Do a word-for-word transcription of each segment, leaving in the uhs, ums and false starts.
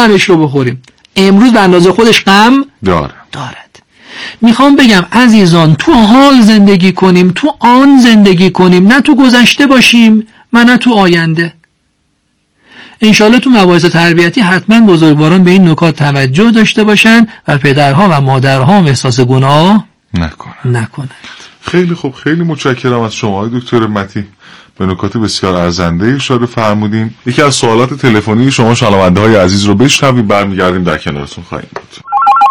غمش رو بخوریم. امروز به اندازه خودش غم داره. دارد. میخوام بگم عزیزان تو حال زندگی کنیم، تو آن زندگی کنیم، نه تو گذشته باشیم و نه تو آینده. انشالله تو مباحث تربیتی حتما بزرگواران به این نکات توجه داشته باشن و پدرها و مادرها هم احساس گناه نکنن. نکنن. خیلی خوب، خیلی متشکرم از شما دکتر متی، به نکات بسیار ارزنده اشاره فرمودین. یکی از سوالات تلفنی شما شنونده های عزیز رو بشنویم، برمیگردیم در کنارتون خواهیم بود.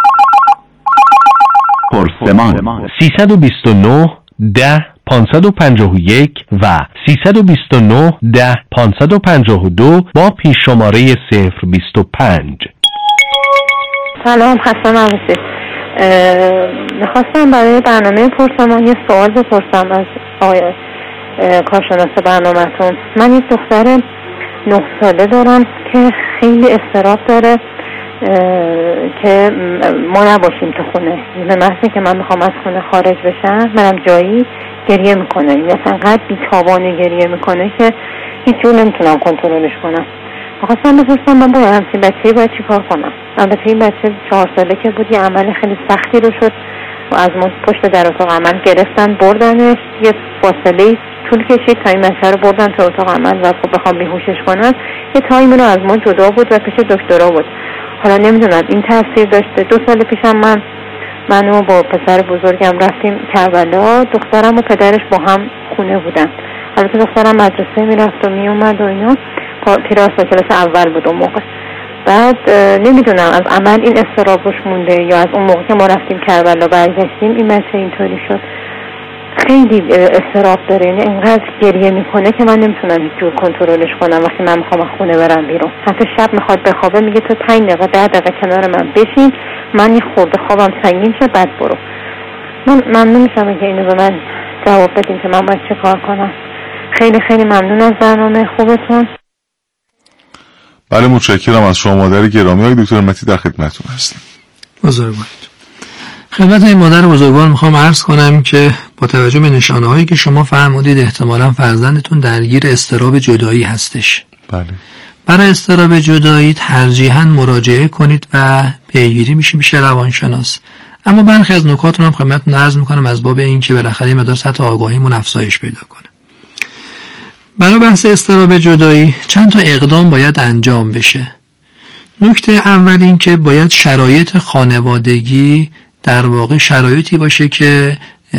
پرسمان سیصد و بیست و نه ده پانصد و پنجاه و یک و سیصد و بیست و نه ده پانصد و پنجاه و دو با پیش شماره صفر بیست و پنج. سلام، خسته نباشید. میخواستم برای برنامه پرسمان یه سوال بپرسم از آقای کارشناس برنامه‌تون. من یک دختر نه ساله دارم که خیلی اضطراب داره که ما نباشیم تو خونه. به محضی که من میخوام از خونه خارج بشم، منم جایی گریه میکنه، این اصلا قد بیتابانه گریه میکنه که هیچ جور نمیتونم کنترلش کنم. میخواستم بپرسم من باید همچین بچه‌ای باید چی کار کنم؟ البته این بچه چهار ساله که بود یه عمل خیلی سختی رو شد و از ما پشت در اتاق عمل گرفتن بردنش، یه فاصله طول کشید تا این بچه رو بردن تو اتاق عمل و خب بخوام بیهوشش کنن یه تایمی رو از ما جدا بود و پیش دکترا بود. حالا نمیدونم این تاثیر داشته. دو سال پیشم من منو با پسر بزرگم رفتیم کربلا، دخترم و پدرش با هم خونه بودن. البته دخترم مدرسه میرفت و میومد و اینا، کلاس کلاس اول بود اون موقع. بعد نمیدونم از عمل این اضطراب روش مونده یا از اون موقع که ما رفتیم کربلا برگشتیم این بچه اینطوری شد. خیلی اضطراب داره، یعنی اینقدر گریه میکنه که من نمیتونم هیچ جور کنترلش کنم. وقتی من میخوام از خونه برم بیرون، حتی شب میخواد بخوابه میگه تو پنج دقیقه ده دقیقه کنار من بشین، من یه خورده خوابم سنگین شه بعد برو. من ممنون میشم که اینو به من جواب بدین که من باید چه کار کنم. خیلی خیلی ممنون از برنامه خوبتون. بله متشکرم از شما مادر گرامی. های دکتر متی در خدمتتون هستم. بزرگوار خدمت این مادر بزرگوار میخوام عرض کنم که با توجه به نشانه هایی که شما فرمودید احتمالاً فرزندتون درگیر اضطراب جدایی هستش. بله. برای اضطراب جدایی ترجیحاً مراجعه کنید و پیگیری میشه میشه روانشناس. اما برخی از نکات رو هم خدمتتون عرض میکنم از باب این که بالاخره مقدار سطح آگاهیمون افزایش پیدا کنه. برای بحث اضطراب جدایی چند تا اقدام باید انجام بشه. نکته اول این که باید شرایط خانوادگی در واقع شرایطی باشه که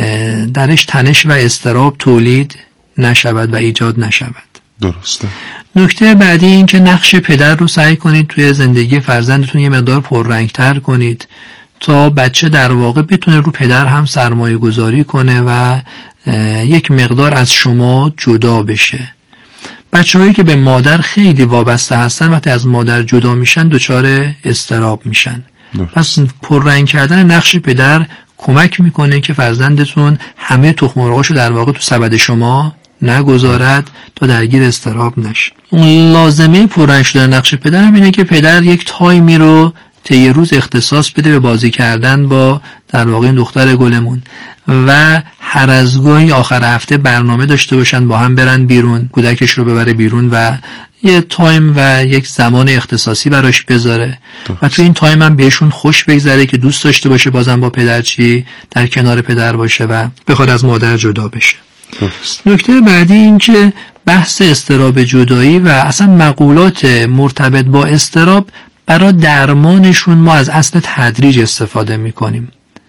درش تنش و اضطراب تولید نشود و ایجاد نشود. درسته. نکته بعدی این که نقش پدر رو سعی کنید توی زندگی فرزندتون یه مقدار پررنگتر کنید تا بچه در واقع بتونه رو پدر هم سرمایه گذاری کنه و یک مقدار از شما جدا بشه. بچه هایی که به مادر خیلی وابسته هستن وقتی از مادر جدا میشن دچار اضطراب میشن. پس پررنگ کردن نقش پدر کمک میکنه که فرزندتون همه تخم مرغاشو در واقع تو سبد شما نگذارد تا درگیر اضطراب نشه. لازمه پررنگ شدن نقش پدر هم اینه که پدر یک تایمی رو طی روز اختصاص بده به بازی کردن با در واقع این دختر گلمون و هر از گاهی آخر هفته برنامه داشته باشن با هم برن بیرون، کودکش رو ببره بیرون و یه تایم و یک زمان اختصاصی براش بذاره و تو این تایم هم بهشون خوش بگذره که دوست داشته باشه بازم با پدرچی در کنار پدر باشه و بخواد از مادر جدا بشه. نکته بعدی این که بحث اضطراب جدایی و اصلا مقولات مرتبط با اضطراب برای درمانشون ما از اصل تدریج استفاده میکنیم.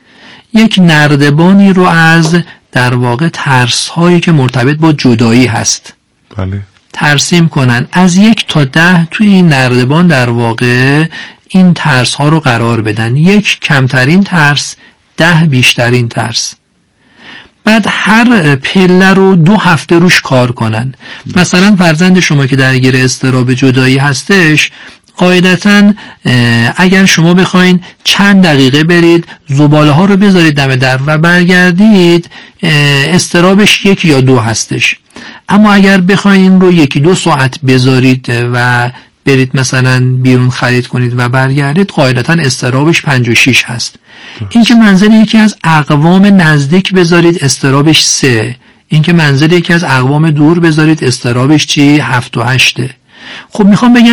یک نردبانی رو از در واقع ترس هایی که مرتبط با جدایی هست بله ترسیم کنن، از یک تا ده توی این نردبان در واقع این ترس ها رو قرار بدن. یک کمترین ترس، ده بیشترین ترس. بعد هر پله رو دو هفته روش کار کنن. مثلا فرزند شما که درگیر اضطراب جدایی هستش، قاعدتاً اگر شما بخواین چند دقیقه برید زباله ها رو بذارید دم در و برگردید، اضطرابش یک یا دو هستش. اما اگر بخواین رو یکی دو ساعت بذارید و برید مثلا بیرون خرید کنید و برگردید، قاعدتاً اضطرابش پنج و شش هست. این که منزل یکی از اقوام نزدیک بذارید اضطرابش سه. این که منزل یکی از اقوام دور بذارید اضطرابش چی؟ هفت و هشته. خب میخوام بگم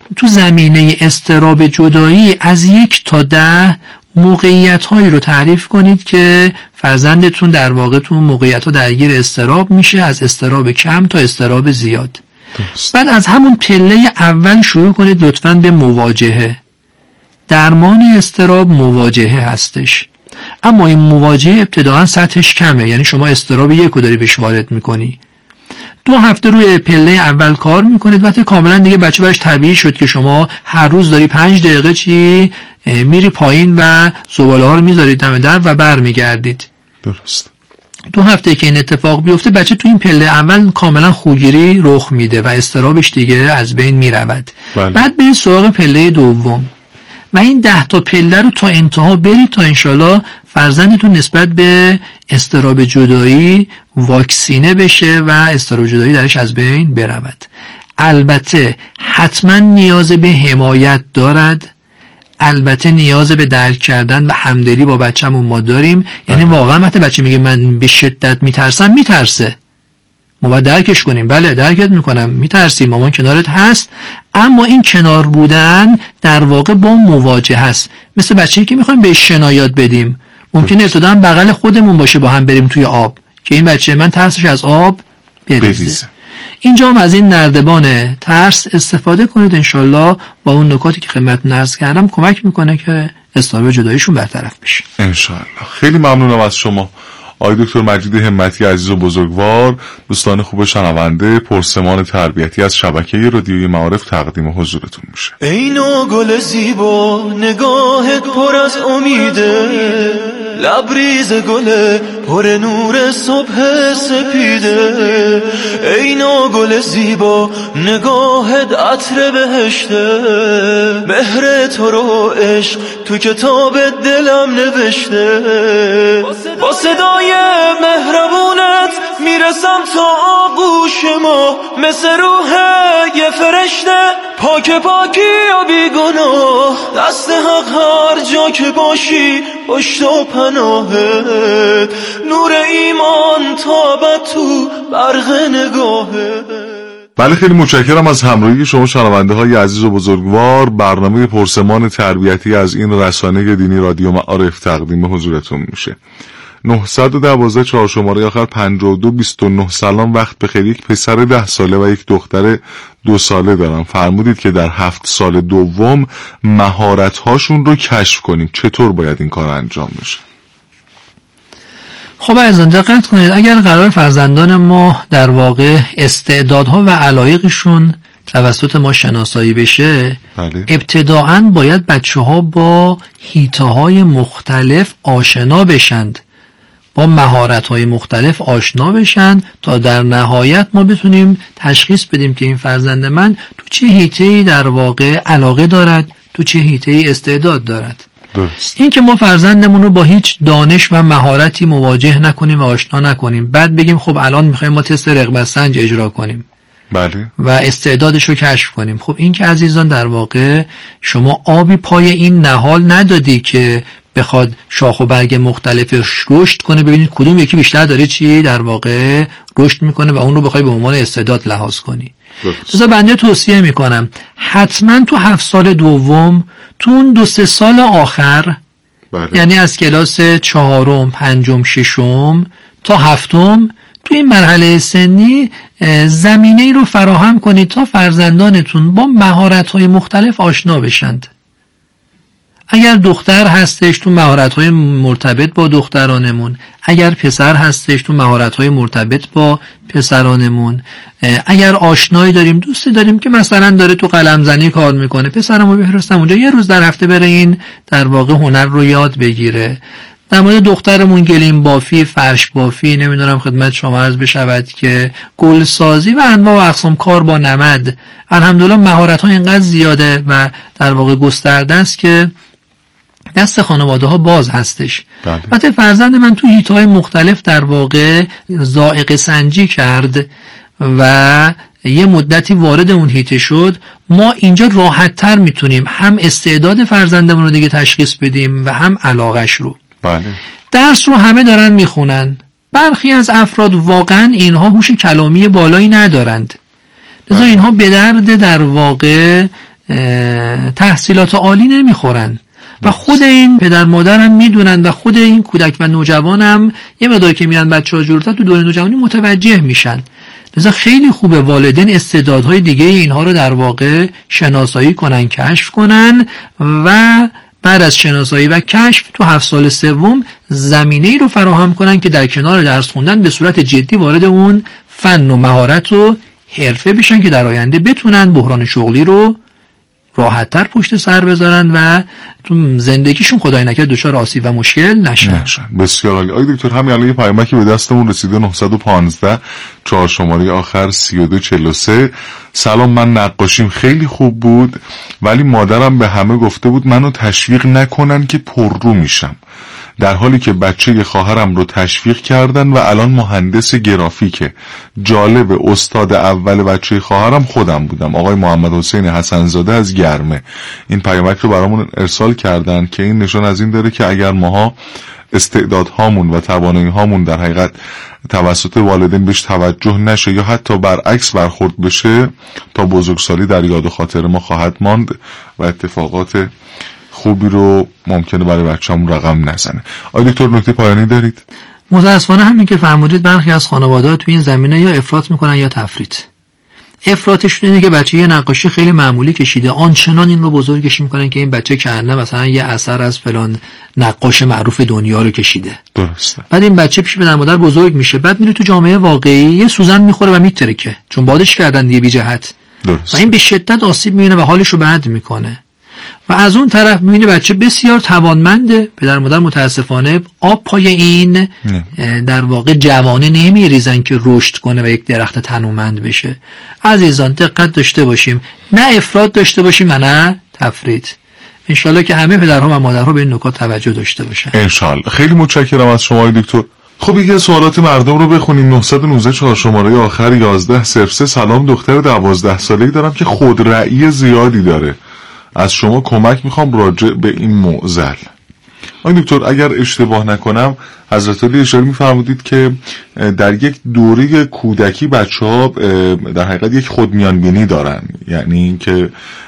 تو زمینه اضطراب جدایی از یک تا ده موقعیت هایی رو تعریف کنید که فرزندتون در واقع تو موقعیت ها درگیر اضطراب میشه، از اضطراب کم تا اضطراب زیاد. درست. بعد از همون پله اول شروع کنید لطفاً به مواجهه. درمان اضطراب مواجهه هستش، اما این مواجهه ابتداعا سطحش کمه، یعنی شما اضطراب یک رو داری بهش وارد میکنی، دو هفته روی پله اول کار میکنید، وقتی کاملا دیگه بچه براش طبیعی شد که شما هر روز داری پنج دقیقه چی میری پایین و زباله ها رو میذارید دم در و بر میگردید. درست. دو هفته که این اتفاق بیفته بچه تو این پله اول کاملا خوگیری رخ میده و اضطرابش دیگه از بین میرود. بله. بعد برید سراغ پله دوم و این ده تا پله رو تا انتها برید تا انشالله فرزندتون نسبت به اضطراب جدایی واکسینه بشه و اضطراب جدایی درش از بین برود. البته حتما نیاز به حمایت دارد، البته نیاز به درک کردن و همدلی با بچه‌مون ما داریم. یعنی واقعا وقتی بچه میگه من به شدت میترسم، میترسه، ما باید درکش کنیم. بله درکت میکنم، میترسی، مامان کنارت هست، اما این کنار بودن در واقع با مواجهه هست. مثل بچه‌ای که میخوایم بهش شنا یاد بدیم، ممکنه ابتدا بغل خودمون باشه با هم بریم توی آب که این بچه من ترسش از آب بریزه. اینجا هم از این نردبان ترس استفاده کنید، انشالله با اون نکاتی که خدمتتون عرض کردم کمک میکنه که اضطراب جداییشون برطرف بشه انشالله. خیلی ممنونم از شما آقای دکتر مجید همتی عزیز و بزرگوار. دوستان خوب شنونده، پرسمان تربیتی از شبکه رادیوی معارف تقدیم حضورتون میشه. ای نو گل زیبا نگاهت پر از امیده، لبریز گل پر نور صبح سپیده. ای نو گل زیبا نگاهت عطر بهشته، مهر تو رو عشق تو کتاب دلم نوشته. با صدای مهربونت میرسم تا آغوش ما، مثل روح یه فرشته پاک پاکی و بیگناه. دست حق هر جا که باشی پشت و پناهت، نور ایمان تابد تو برق نگاهت. بله خیلی متشکرم از همراهی شما شنونده های عزیز و بزرگوار. برنامه پرسمان تربیتی از این رسانه دینی رادیو معارف تقدیم حضورتون میشه. نه یک دو چهار شماره آخر پنجاه و دو بیست و نه. سلام، وقت بخیر. یک پسر ده ساله و یک دختر دو ساله دارم. فرمودید که در هفت سال دوم مهارت هاشون رو کشف کنیم، چطور باید این کار انجام بشه؟ خب عزیزان دقت کنید، اگر قرار فرزندان ما در واقع استعدادها و علایقشون توسط ما شناسایی بشه، بله. ابتداعاً باید بچه ها با حیطه های مختلف آشنا بشند، با مهارت های مختلف آشنا بشند تا در نهایت ما بتونیم تشخیص بدیم که این فرزند من تو چه حیطه‌ای در واقع علاقه دارد، تو چه حیطه‌ای استعداد دارد. درست. این که ما فرزندمون رو با هیچ دانش و مهارتی مواجه نکنیم و آشنا نکنیم، بعد بگیم خب الان میخوایم ما تست رغبت سنج اجرا کنیم بله. و استعدادش رو کشف کنیم. خب این که عزیزان در واقع شما آبی پای این نهال ندادی که بخواد شاخ و برگ مختلفش رشد کنه، ببینید کدوم یکی بیشتر داره چی در واقع رشد میکنه و اون رو بخوای به عنوان استعداد لحاظ کنی. لذا بنده توصیه میکنم حتما تو هفت سال دوم، تو اون دو سه سال آخر، بله. یعنی از کلاس چهارم، پنجم، ششم تا هفتم، تو این مرحله سنی زمینه ای رو فراهم کنید تا فرزندانتون با مهارت‌های مختلف آشنا بشند. اگر دختر هستش تو مهارت‌های مرتبط با دخترانمون، اگر پسر هستش تو مهارت‌های مرتبط با پسرانمون، اگر آشنایی داریم، دوستی داریم که مثلا داره تو قلمزنی کار میکنه، پسرمو بفرستم اونجا یه روز در هفته بره این در واقع هنر رو یاد بگیره. در مورد دخترمون گلیم بافی، فرش بافی، نمیدونم خدمت شما عرض بشود که گل سازی و انواع و اقسام کار با نمد، الحمدلله مهارت‌ها اینقدر زیاده و در واقع گسترده است که دست خانواده ها باز هستش. البته فرزند من تو حیطه‌های مختلف در واقع ذائقه سنجی کرد و یه مدتی وارد اون حیطه شد. ما اینجا راحت تر میتونیم هم استعداد فرزندمون رو دیگه تشخیص بدیم و هم علاقش رو. بله. درس رو همه دارن میخونن، برخی از افراد واقعا اینها هوش کلامی بالایی ندارند، لذا اینها به درد در واقع تحصیلات عالی نمیخورن و خود این پدر مادر هم میدونن و خود این کودک و نوجوان هم یه مقدار که میرن بچه‌ها جلوتر تو دوره نوجوانی متوجه میشن. لذا خیلی خوبه والدین استعدادهای دیگه اینها رو در واقع شناسایی کنن، کشف کنن و بعد از شناسایی و کشف تو هفت سال سوم زمینه‌ای رو فراهم کنن که در کنار درس خوندن به صورت جدی وارد اون فن و مهارت و حرفه بشن که در آینده بتونن بحران شغلی رو راحت‌تر پشت سر بذارن و تو زندگیشون خدای نکرد دچار آسیب و مشکل نشن. نشن. بسیار عالی. آقای دکتر همین الان یه پیامکی به دستمون رسیده نه یک پنج چهار شماره آخر سی و دو چهل و سه. سلام، من نقاشیم خیلی خوب بود ولی مادرم به همه گفته بود منو تشویق نکنن که پررو میشم، در حالی که بچه خواهرم رو تشویق کردن و الان مهندس گرافیکه. جالب، استاد اول بچه خواهرم خودم بودم، آقای محمد حسین حسنزاده از گرمه. این پیامک رو برامون ارسال کردن که این نشان از این داره که اگر ماها استعدادهامون و توانایی‌هامون در حقیقت توسط والدین بهش توجه نشه یا حتی برعکس برخورد بشه، تا بزرگسالی در یاد و خاطر ما خواهد ماند و اتفاقات خوبی رو ممکنه برای بچه‌مون رقم نزنه. آقای دکتر نکته پایانی دارید؟ متأسفانه همین که فرمودید برخی از خانواده‌ها تو این زمینه یا افراط میکنن یا تفریط. افراطش اینه که بچه یه نقاشی خیلی معمولی کشیده، آنچنان این رو بزرگش میکنن که این بچه کنه مثلا یه اثر از فلان نقاش معروف دنیا رو کشیده. درسته. بعد این بچه پیش پدر مادر بزرگ میشه، بعد میره تو جامعه واقعی یه سوزن میخوره و میترکه، چون بادش کردن دیگه بی جهت. درسته. و این به شدت آسیب میبینه و حالش رو بد میکنه. و از اون طرف میبینه بچه بسیار توانمنده، پدر مادر متاسفانه آب پای این در واقع جوانه نمیریزن که رشد کنه و یک درخت تنومند بشه. عزیزان دقت داشته باشیم، نه افراط داشته باشیم و نه تفریط. انشالله که همه پدرها و مادرها به این نکات توجه داشته باشن. انشالله. خیلی متشکرم از شما دکتر. خب یکی از سوالات مردم رو بخونیم. نه یک نه چهار شماره آخر یازده صفر سه. سلام، دختر دوازده ساله‌ای دارم که خودرأیی زیادی داره، از شما کمک میخوام راجع به این معضل. آقای دکتر اگر اشتباه نکنم حضرت علی اشاره میفرمودید که در یک دوره کودکی بچه‌ها در حقیقت یک خودمیانبینی دارن، یعنی اینکه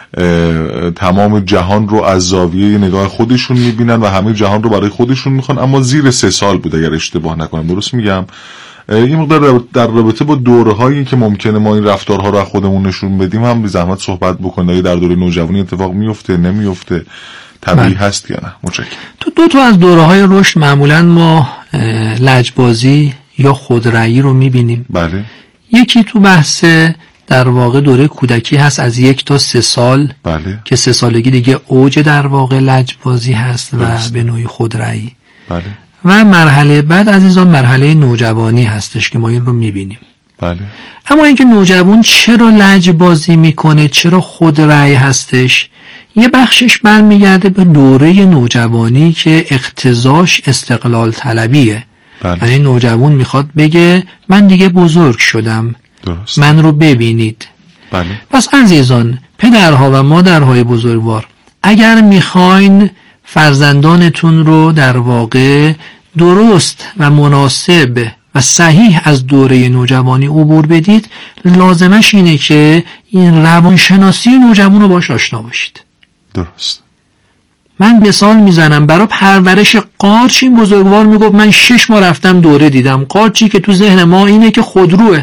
تمام جهان رو از زاویه نگاه خودشون میبینن و همه جهان رو برای خودشون میخوان، اما زیر سه سال بود اگر اشتباه نکنم، درست میگم؟ این مقدار در رابطه با دوره هایی که ممکنه ما این رفتارها رو از خودمون نشون بدیم هم بی زحمت صحبت بکنید. در دوره نوجوانی اتفاق میفته نمیفته، طبیعی هست یا نه؟ متشکرم. تو دو تا از دوره های رشد معمولا ما لجبازی یا خودرأیی رو میبینیم. بله. یکی تو بحث در واقع دوره کودکی هست از یک تا سه سال. بله. که سه سالگی دیگه اوج در واقع لجبازی هست و بله. به نوعی خودرأیی. بله. و مرحله بعد عزیزان مرحله نوجوانی هستش که ما این رو میبینیم. بله. اما اینکه نوجوان چرا لجبازی میکنه، چرا خودرأی هستش، یه بخشش برمیگرده به دوره نوجوانی که اقتضاش استقلال طلبیه. بله. یعنی نوجوان میخواد بگه من دیگه بزرگ شدم، درست. من رو ببینید. بله. پس عزیزان پدرها و مادرهای بزرگوار، اگر میخواین فرزندانتون رو در واقع درست و مناسب و صحیح از دوره نوجوانی عبور بدید، لازمش اینه که این روانشناسی نوجوان رو باش آشنا باشید. درست. من مثال میزنم برای پرورش قارچ، این بزرگوار میگفت من شش ماه رفتم دوره دیدم، قارچی که تو ذهن ما اینه که خودروه.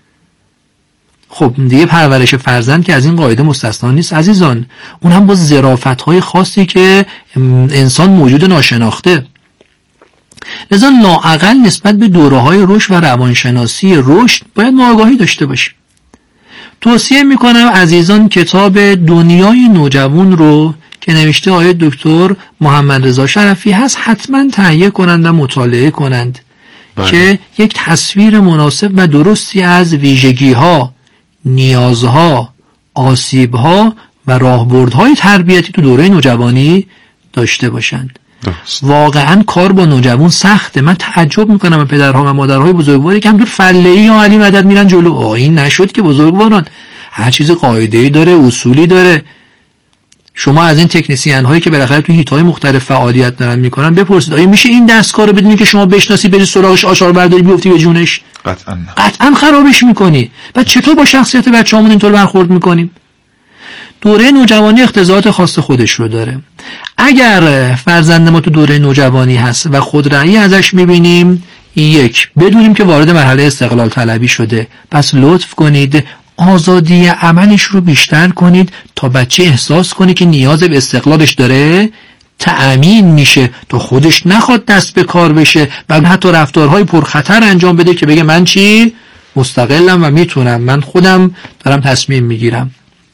خب دیگه پرورش فرزند که از این قاعده مستثنا نیست عزیزان، اون هم با ظرافت‌های خاصی که انسان موجود ناشناخته. لذا لااقل نسبت به دوره‌های رشد و روانشناسی رشد باید ما آگاهی داشته باشیم. توصیه میکنم عزیزان کتاب دنیای نوجوان رو که نوشته آقای دکتر محمد رضا شرفی هست حتما تهیه کنند و مطالعه کنند. باید. که یک تصویر مناسب و درستی از ویژگی‌ها، نیازها، آسیب‌ها و راهبردهای تربیتی تو دوره نوجوانی داشته باشند. درست. واقعا کار با نوجوان سخته. من تعجب میکنم پدرها و مادرهای بزرگواری که همطور فله‌ای یا علی مدد میرن جلو. آه این نشد که بزرگواران، هر چیز قاعده‌ای داره، اصولی داره. شما از این تکنسین هایی که بالاخره تو هیت های مختلف فعالیت دارن میکنن بپرسید آیا میشه این دستگاه رو بدونی که شما بشناسی بری سراغش آچار برداری بیفتی به جونش؟ قطعا نه. قطعا خرابش میکنی. بعد چطور با شخصیت بچه‌هامون اینطور برخورد میکنیم؟ دوره نوجوانی اختزاعات خاص خودش رو داره. اگر فرزند ما تو دوره نوجوانی هست و خودرأیی ازش میبینیم، یک، بدونیم که وارد مرحله استقلال طلبی شده، پس لطف کنید آزادی عملش رو بیشتر کنید تا بچه احساس کنه که نیاز به استقلالش داره تأمین میشه، تا خودش نخواد دست به کار بشه و حتی رفتارهای پرخطر انجام بده که بگه من چی؟ مستقلم و میتونم، من خودم دارم تصمیم میگیرم.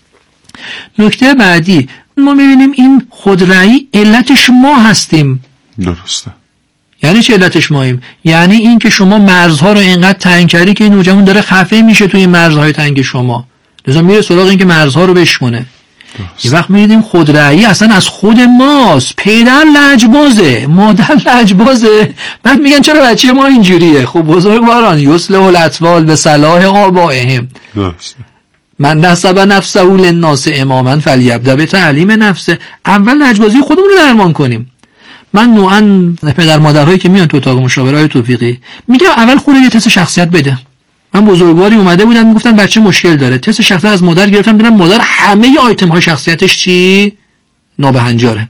نکته بعدی، ما میبینیم این خودرأیی علتش ما هستیم. درسته. یعنی چه علتش ماییم؟ یعنی این که شما مرزها رو اینقدر تنگ کردی که این نوجوان داره خفه میشه توی این مرزهای تنگ شما، لذا میره سراغ این که مرزها رو بشکنه. یه وقت میدیدیم خودرأیی اصلا از خود ماست، پدر لجبازه، مادر لجبازه، بعد میگن چرا بچه ما اینجوریه؟ خب بزرگواران یصلح الاطفال به صلاح آبائهم. درسته. من نسب نفسه للناس اماما فلیبدأ بتعلیم نفسه. اول لجبازی خودمون رو درمان کنیم. من نوعا پدر مادرهایی که میان تو اتاق مشاورهای توفیقی میگم اول خود یه تست شخصیت بده. من بزرگواری اومده بودن میگفتن بچه مشکل داره، تست شخصیت از مادر گرفتم، دیدم مادر همه ی آیتم های شخصیتش چی؟ نابهنجاره،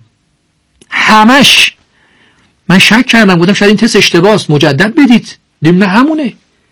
همش. من شک کردم، گفتم شاید این تست اشتباهه، مجدد بدید. دیدم نه همونه.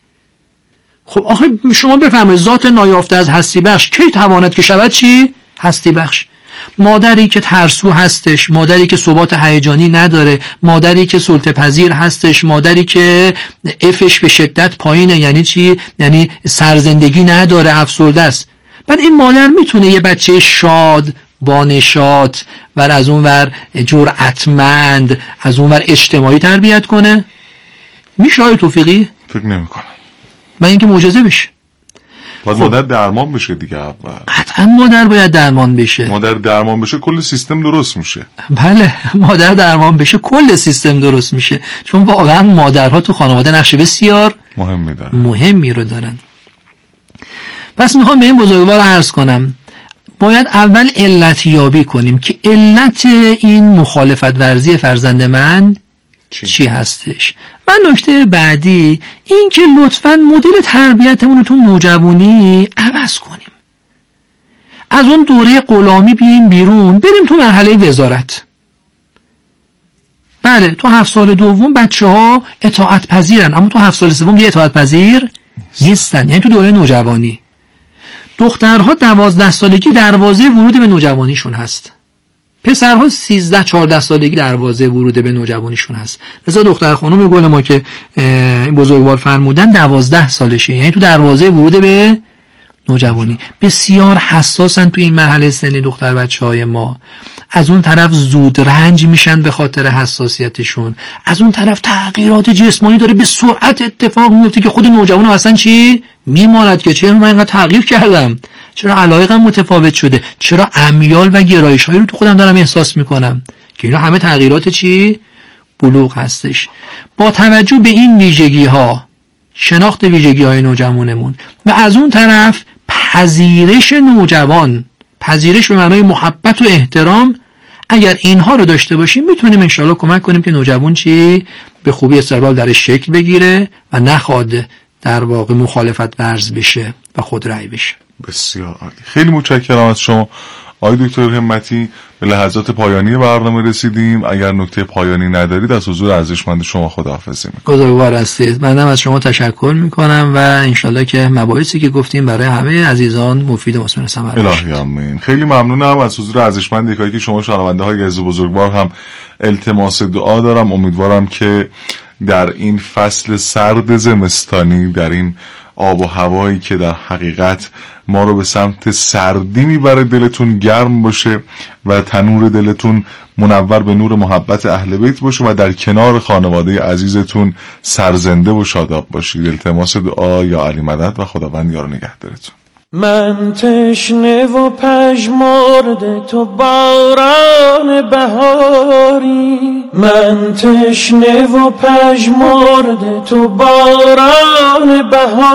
خب آخه شما بفهمید ذات نایافته از هستی بخش کی تواند که شود چی؟ هستی بخش. مادری که ترسو هستش، مادری که ثبات هیجانی نداره، مادری که سلطه پذیر هستش، مادری که افش به شدت پایینه، یعنی چی؟ یعنی سرزندگی نداره، افسرده است. بعد این مادر میتونه یه بچه شاد، بانشاط و از اون ور جرأتمند، از اون ور اجتماعی تربیت کنه؟ میشه آقای توفیقی؟ فکر نمی‌کنم. من اینکه معجزه بشه. باید خب. مادر درمان بشه دیگه. اول قطعا مادر باید درمان بشه. مادر درمان بشه کل سیستم درست میشه. بله، مادر درمان بشه کل سیستم درست میشه، چون واقعا مادرها تو خانواده نقش بسیار مهمی دارن. مهمی رو دارن. پس میخوام به این بزرگوار عرض کنم باید اول علت یابی کنیم که علت این مخالفت ورزی فرزند من چی, چی هستش. و نکته بعدی این که لطفاً مدل تربیتمون رو تو نوجوانی عوض کنیم، از اون دوره غلامی بیایم بیرون، بریم تو مرحله وزارت. بله، تو هفت سال دوم بچه ها اطاعت پذیرن، اما تو هفت سال سوم یه اطاعت پذیر نیستن. یعنی تو دوره نوجوانی دخترها دوازده سالگی دروازه ورود به نوجوانیشون هست، پسرها سیزده چهارده سالگی دروازه ورود به نوجوانیشون هست. لذا دختر خانم گل ما که بزرگوار فرمودن دوازده سالشه، یعنی تو دروازه ورود به نوجوانی. بسیار حساسن تو این مرحله سنی دختر بچه های ما. از اون طرف زود رنج میشن به خاطر حساسیتشون، از اون طرف تغییرات جسمانی داره به سرعت اتفاق میفته که خود نوجوان اصلا چی میماند که چرا من اینقدر تغییر کردم، چرا علایقم متفاوت شده، چرا امیال و گرایش هایی رو تو خودم دارم احساس میکنم، که اینا همه تغییرات چی بلوغ هستش. با توجه به این ویژگی ها، شناخت ویژگی های نوجوانمون و از اون طرف پذیرش نوجوان، پذیرش به معنای محبت و احترام، اگر اینها رو داشته باشیم میتونیم انشاءالله کمک کنیم که نوجوان چی به خوبی استقلال درش شکل بگیره و نخواد در واقع مخالفت ورز بشه و خود رأی بشه. بسیار عالی. خیلی متشکرم از شما آقای دکتر همتی. به لحظات پایانی برنامه رسیدیم. اگر نکته پایانی ندارید از حضور ارزشمند شما خداحافظی میکنم. بزرگوار هستید. منم از شما تشکر میکنم و انشالله که مباحثی که گفتیم برای همه عزیزان مفید و مثمر ثمر بشه. الهی آمین. خیلی ممنونم از حضور ارزشمند یکایی که شما شنونده های عزیز بزرگوار هم التماس دعا دارم. امیدوارم که در این فصل سرد زمستانی، در این آب و هوایی که در حقیقت ما رو به سمت سردی میبره، دلتون گرم باشه و تنور دلتون منور به نور محبت اهل بیت باشه و در کنار خانواده عزیزتون سرزنده و شاداب باشید. التماس دعا یا علی مدد و خداوند یار و نگهدارتون. من تشنه و پژمرده تو باران بهاری، من تشنه و پژمرده تو باران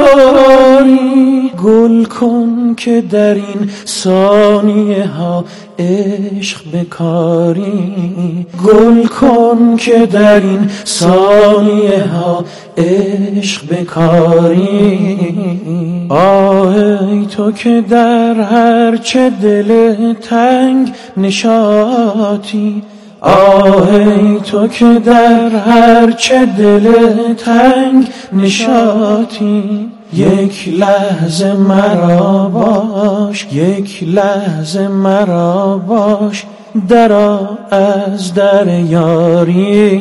بهاری، گل کن که در این ثانیه ها عشق بکاری، گل کن که در این ثانیه ها عشق بکاری. آه ای تو که در هر چه دل تنگ نشاطی، آه ای تو که در هر چه دل تنگ نشاطی. یک لحظه مرا باش، یک لحظه مرا باش، درآ از در یاری.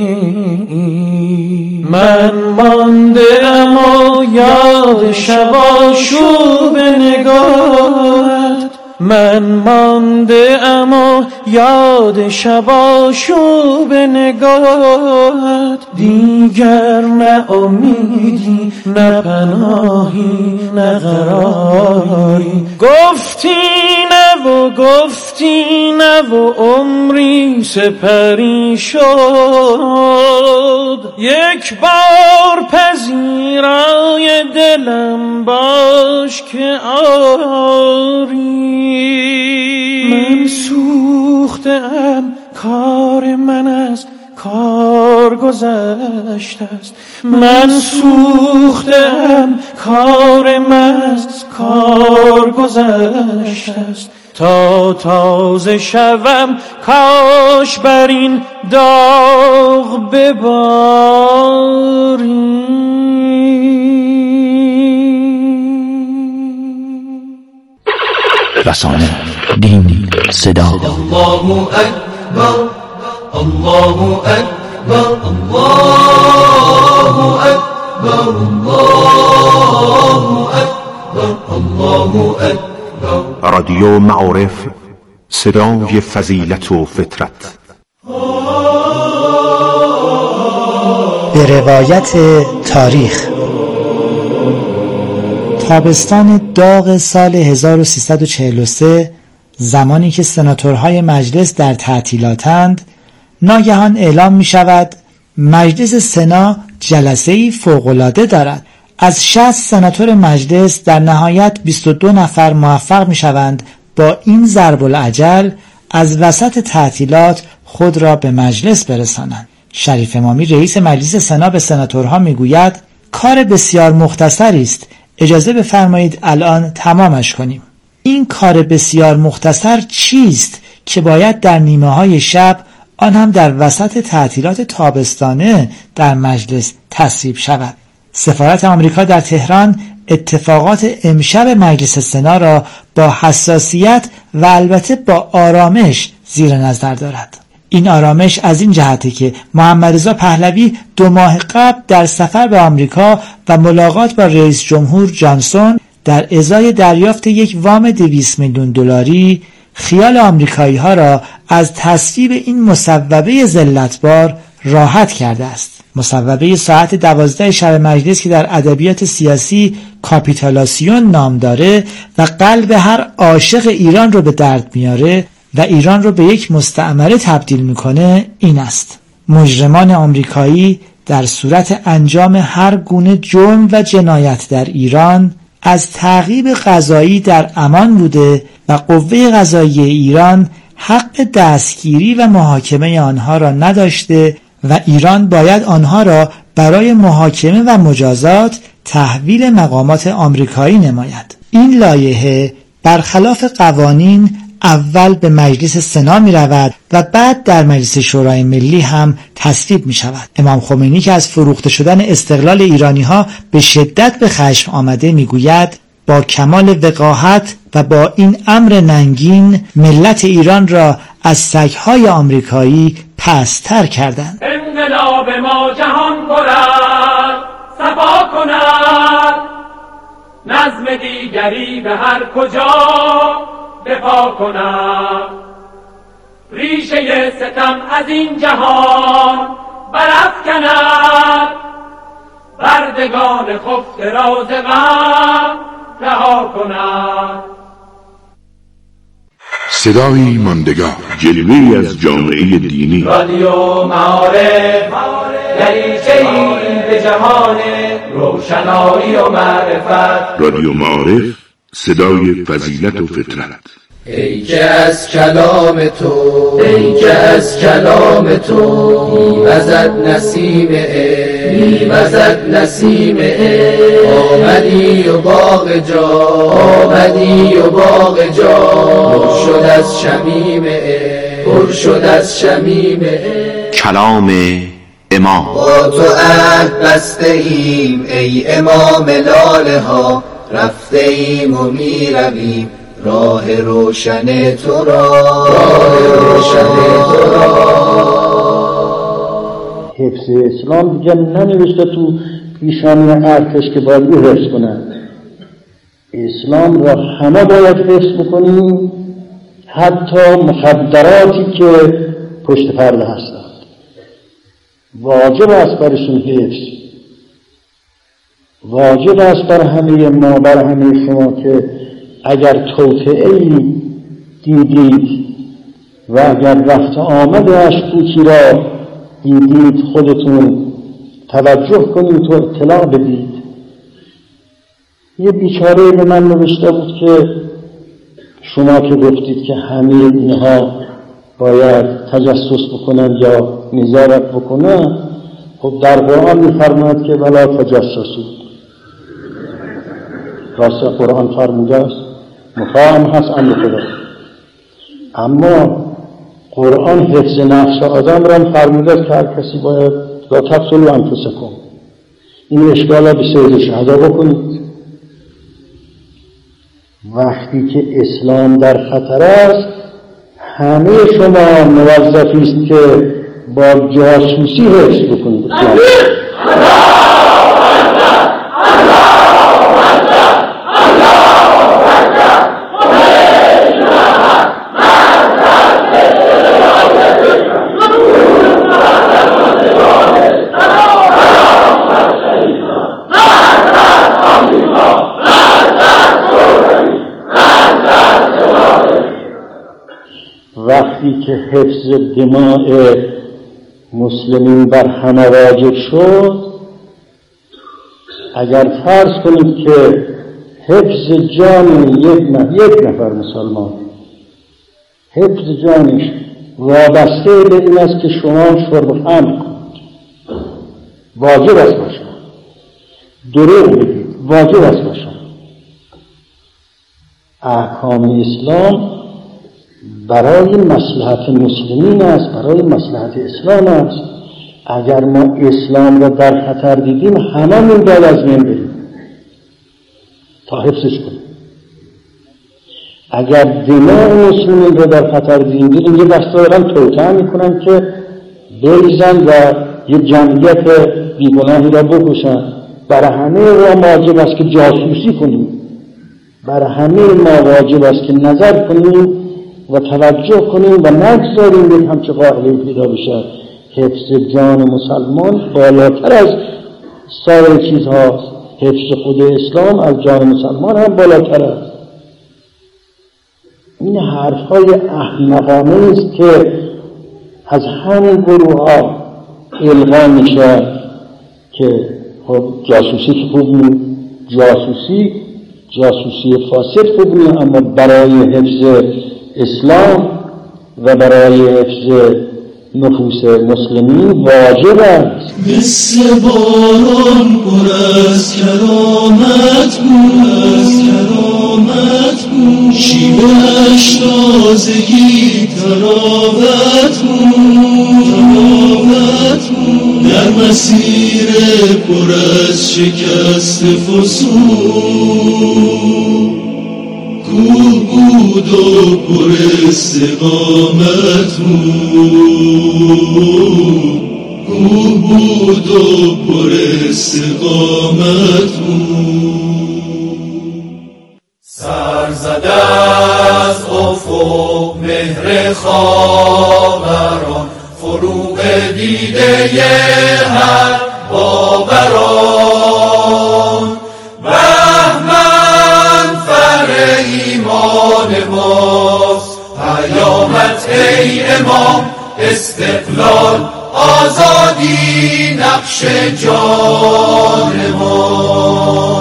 من مانده‌ام و یاد شب آشوب نگاهت، من مانده‌ام و یاد شب آشوب نگاهت. دیگر نه امیدی نه پناهی نه قراری. گفتی نه و گفتی نه و عمری سپری شد. یک بار پذیرای دلم باش که آری. من سوختم، کار من از کار گذشته است. من سوختم، کار من از کار گذشته است. تا تازه شوم کاش بر این داغ بباری. رسانه، دین، صدا. الله اکبر، الله اکبر، الله اکبر، الله اکبر، الله اکبر. رادیو معارف، صدای فضیلت و فطرت. به روایت تاریخ، تابستان داغ سال هزار و سیصد و چهل و سه، زمانی که سناتورهای مجلس در تعطیلاتند، ناگهان اعلام می شود مجلس سنا جلسه‌ای فوق‌العاده دارد. از شصت سناتور مجلس در نهایت بیست و دو نفر موفق می شوند با این ضرب الاجل از وسط تعطیلات خود را به مجلس برسانند. شریف امامی رئیس مجلس سنا به سناتورها می گوید کار بسیار مختصری است، اجازه بفرمایید الان تمامش کنیم. این کار بسیار مختصر چیست که باید در نیمه های شب، آن هم در وسط تعطیلات تابستانه، در مجلس تصویب شود؟ سفارت آمریکا در تهران اتفاقات امشب مجلس سنا را با حساسیت و البته با آرامش زیر نظر دارد. این آرامش از این جهته که محمد رضا پهلوی دو ماه قبل در سفر به آمریکا و ملاقات با رئیس جمهور جانسون در ازای دریافت یک وام دویست میلیون دلاری خیال آمریکایی ها را از تصویب این مصوبه ذلتبار راحت کرده است. مصوبه ساعت دوازده شب مجلس که در ادبیات سیاسی کاپیتولاسیون نام داره و قلب هر عاشق ایران رو به درد میاره و ایران رو به یک مستعمره تبدیل میکنه این است: مجرمان آمریکایی در صورت انجام هر گونه جرم و جنایت در ایران از تعقیب قضایی در امان بوده و قوه قضاییه ایران حق دستگیری و محاکمه آنها را نداشته و ایران باید آنها را برای محاکمه و مجازات تحویل مقامات آمریکایی نماید. این لایحه برخلاف قوانین اول به مجلس سنا می رود و بعد در مجلس شورای ملی هم تصویب می شود. امام خمینی که از فروخته شدن استقلال ایرانی ها به شدت به خشم آمده می گوید با کمال وقاحت و با این امر ننگین ملت ایران را از سگهای آمریکایی پست‌تر کردند. انقلاب ما جهان برد صفا کند، نظم دیگری به هر کجا دفاع کند. ریشه ستم از این جهان برافکند، بردگان خفته را ز غم رها کند. صدایی ماندگار، جلوه‌ای از جامعه دینی. رادیو معارف، دریچه‌ای به جهان روشنایی و معرفت. رادیو معارف، صدای فضیلت و فطرت. ای که از کلام تو ای که از کلام تو میوزد نسیم عشق میوزد نسیم عشق آمدی و باغ جا آمدی و باغ جا پر شد از شمیم عشق پر شد از شمیم عشق. کلام امام. با تو عهد بسته ایم ای امام لاله ها، رفته ایم و می رویم راه روشن تو را راه روشن تو را. حفظ اسلام دیگه ننوشته تو پیشانی ارتش که باید او حفظ کنند. اسلام را همه باید حفظ بکنیم، حتی مخدراتی که پشت پرده هستند واجب است برشون حفظ. واجب است بر همه ما، بر همه شما که اگر توطئه‌ای دیدید و اگر رفت آمد اشکوکی را دیدید خودتون توجه کنید و اطلاع بدید. یه بیچاره به من نوشته بود که شما که گفتید که همه اینها باید تجسس بکنن یا نظارت بکنن، خب در قرآن می‌فرماید که ولا تجسسوا. راست قرآن فرموده است، مفاهم هست امر خدا، اما قرآن حفظ نفس آدم را فرموده است که هر کسی باید لا تقتلوا انفسکم. این اشکال به سید شهدا بکنید. وقتی که اسلام در خطر است همه شما موظفی است که با جاسوسی حفظ بکنید اسلام. وقتی که حفظ دماء مسلمین بر همه واجب شد، اگر فرض کنید که حفظ جان یک نفر, یک نفر مسلمان حفظ جانش وابسته به این است که شما شرب خمر کنید، واجب است بر شما. دروغ بگید، واجب است بر شما. احکام اسلام برای مصلحت مسلمین است، برای مصلحت اسلام است. اگر ما اسلام را در خطر دیدیم هممون باید از بین بریم تا حفظش کنیم. اگر دماء مسلمین را در خطر دیدیم، یه دسته دارن توطئه میکنن که بریزن و یه جمعیت بیگناهی را بکشن. برای همه ما واجب است که جاسوسی کنیم، برای همه ما واجب است که نظر کنیم و توجه کنیم و نگذاریم یک همچه قاعده پیدا بشه. حفظ جان مسلمان بالاتر از سایر چیزهاست. حفظ خود اسلام از جان مسلمان هم بالاتر است. این حرفهای احمقانه است که از همین گروه ها القا میشه که خب جاسوسی که خوب نیست، جاسوسی جاسوسی فاسد خوب نیست، اما برای حفظ اسلام و برای حفظ نفوس مسلمین واجب است. مثل باران پر از کرامت بود، از کرامت بود، شیوه‌اش تازگی تراوت بود، تراوت بود، در مسیر پر از شکست فسون کوه بود و پر استقامت بود، کوه بود و پر استقامت بود. سر زده از افق مهر خاوران، فروغ دیده هر باوران، بهمن فر ایمان ماست، پیامت ای امام استقلال آزادی نقش جان ما.